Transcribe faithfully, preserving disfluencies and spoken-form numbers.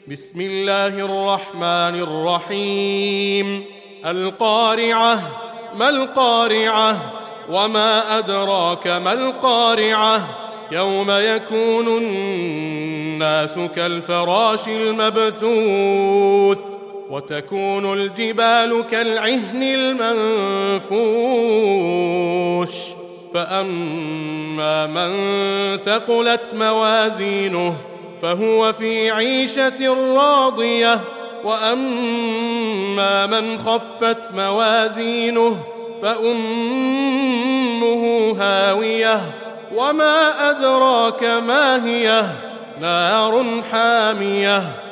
بسم الله الرحمن الرحيم. القارعة. ما القارعة؟ وما أدراك ما القارعة؟ يوم يكون الناس كالفراش المبثوث وتكون الجبال كالعهن المنفوش فأما من ثقلت موازينه فهو في عيشة راضية وأما من خفت موازينه فأمه هاوية وما أدراك ما هي نار حامية